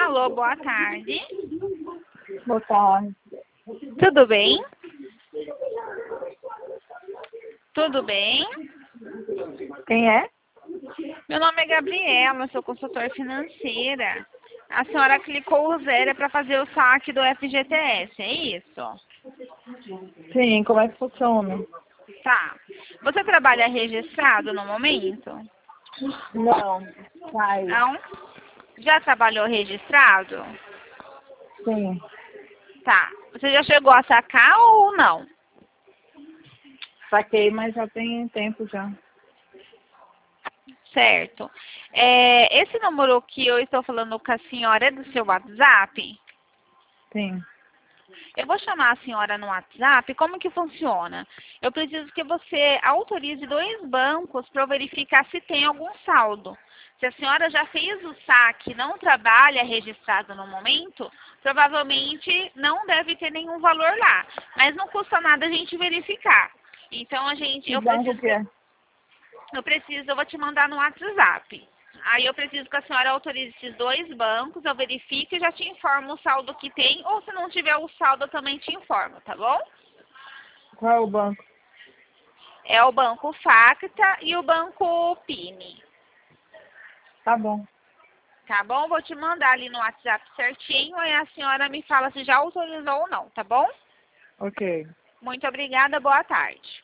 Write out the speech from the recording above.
Alô, boa tarde. Boa tarde. Tudo bem? Tudo bem? Quem é? Meu nome é Gabriela, sou consultora financeira. A senhora clicou o 0 para fazer o saque do FGTS, é isso? Sim, como é que funciona? Tá. Você trabalha registrado no momento? Não, sai. Não? Já trabalhou registrado? Sim. Tá. Você já chegou a sacar ou não? Saquei, mas já tem tempo já. Certo. Esse número que eu estou falando com a senhora é do seu WhatsApp? Sim. Eu vou chamar a senhora no WhatsApp. Como que funciona? Eu preciso que você autorize 2 bancos para eu verificar se tem algum saldo. Se a senhora já fez o saque e não trabalha registrado no momento, provavelmente não deve ter nenhum valor lá. Mas não custa nada a gente verificar. Então, Que banco que é? eu vou te mandar no WhatsApp. Aí eu preciso que a senhora autorize esses 2 bancos, eu verifico e já te informo o saldo que tem, ou se não tiver o saldo eu também te informo, tá bom? Qual é o banco? É o banco Facta e o banco Pini, Tá bom. tá bom? Vou te mandar ali no WhatsApp certinho, aí a senhora me fala se já autorizou ou não, tá bom? Ok. Muito obrigada, boa tarde.